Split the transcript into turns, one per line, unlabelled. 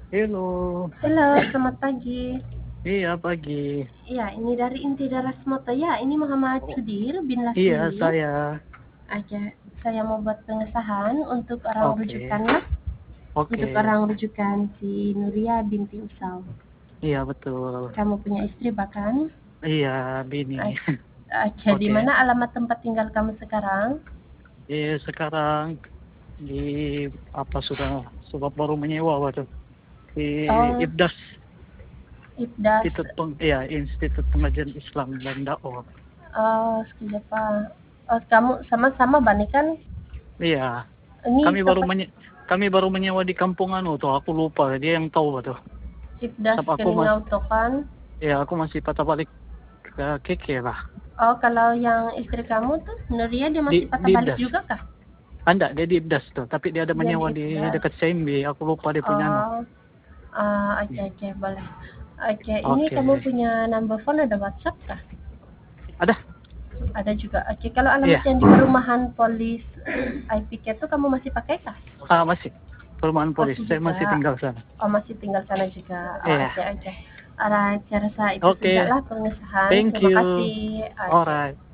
Halo.
Halo, selamat pagi.
Iya, pagi.
Iya, ini dari Inti Daras Moto. Ya, ini Muhammad
Oh,
Sudir bin
iya,
Lasili.
saya.
Aja, saya mau buat pengesahan untuk orang
Oke.
rujukan ya. Untuk
Oke.
orang rujukan si Nuria binti Usal.
Iya, betul.
Kamu punya istri bahkan?
Iya, Bini.
Aja, di
Oke.
mana alamat tempat tinggal kamu sekarang?
Sekarang di apa sudah sebab baru menyewa waktu di
Oh,
IPDAS,
Ibdas.
Institut Pengajian Islam dan Dakwah.
Oh, siapa? Oh, kamu sama-sama Bani kan?
Iya,
Ini
kami baru
tempat
menye kami baru menyewa di kampung anu tuh, aku lupa, dia yang tahu tuh.
Ibdas
Sebab
Kening Auto kan?
aku masih patah balik ke Keke lah.
Oh, kalau yang istri kamu tuh, Nuria, dia masih patah
Di
balik
IPDAS.
juga kah?
Enggak, dia di IPDAS tuh, tapi dia ada
Dia di
menyewa di
Ibdas.
dekat CMB, aku lupa dia punya anu.
Oh, oke oke boleh. Oke, ini kamu
Oke.
punya number phone, ada WhatsApp kah?
Ada?
Ada juga. Oke, kalau alamat
Iya.
yang di perumahan Polis IPK tuh kamu masih pakai kah?
Masih. Perumahan Polis.
Masih
Saya masih
juga.
tinggal sana.
Oh, masih tinggal sana juga. Oh,
Iya.
oke oke. Alright, saya rasa itu
Oke.
sajalah pengesahan.
Thank
Terima
you.
kasih. Oke.
Alright.